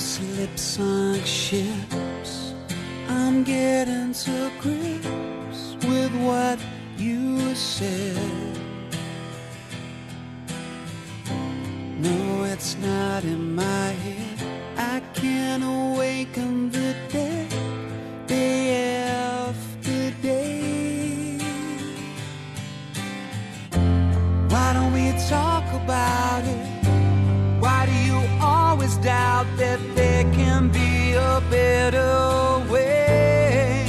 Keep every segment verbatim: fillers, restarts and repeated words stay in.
lips sunk ships. I'm getting to grips with what you said. No, it's not in my head. I can't awaken the dead day after day. Why don't we talk about it? Why do you always doubt that there can be a better way?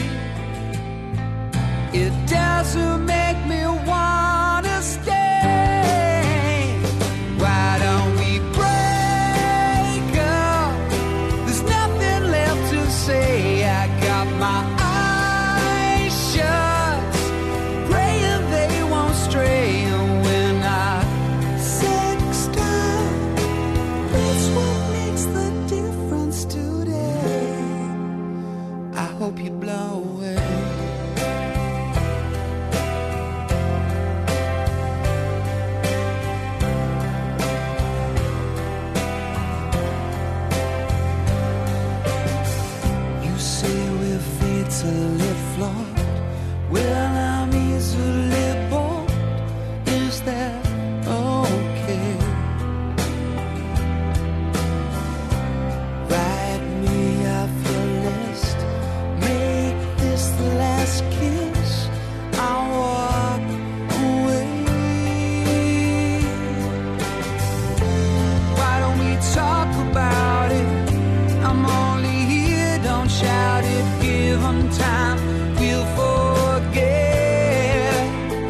It doesn't make me wanna stay. Why don't we break up? There's nothing left to say. I got my eyes shut, praying they won't stray. And when I sext up, that's what makes the difference today. I hope you blow away. To live flawed, well, I'm easily bored. Is that okay? Write me off your list. Make this the last kiss. I'll walk away. Why don't we talk about it? I'm only here, don't shout it. Give them time, we'll forget.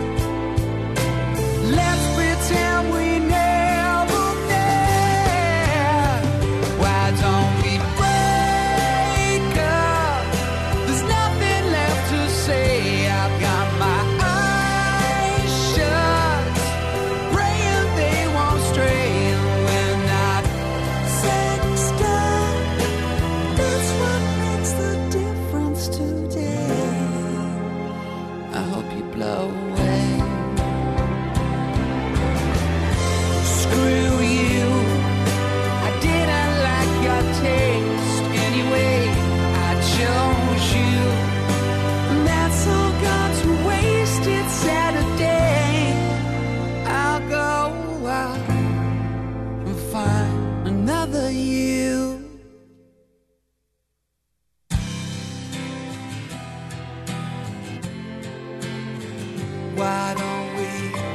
Let's pretend we never met. Why don't we break up? There's nothing left to say. I've got my eyes shut, praying they won't stray. And when I sext up, that's what makes the difference today. I hope you blow away. Screw you, I didn't like your taste anyway. I chose you, and that's all gone to waste. It's Saturday. I'll go out and find another you. Why don't we?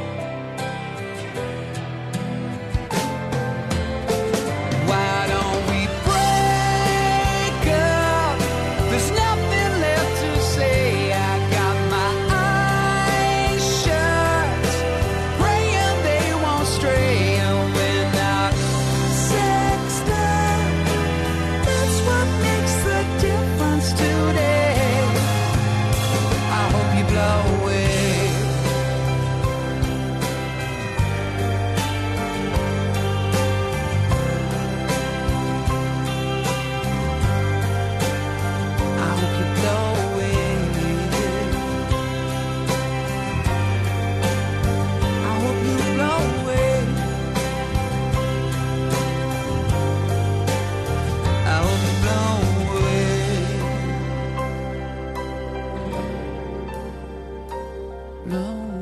Why don't we break up? There's nothing left to say. I got my eyes shut, praying they won't stray. And when I sext up, that's what makes the difference today. I hope you blow away. I hope you blow away. I hope you blow away. I hope you blow away. No.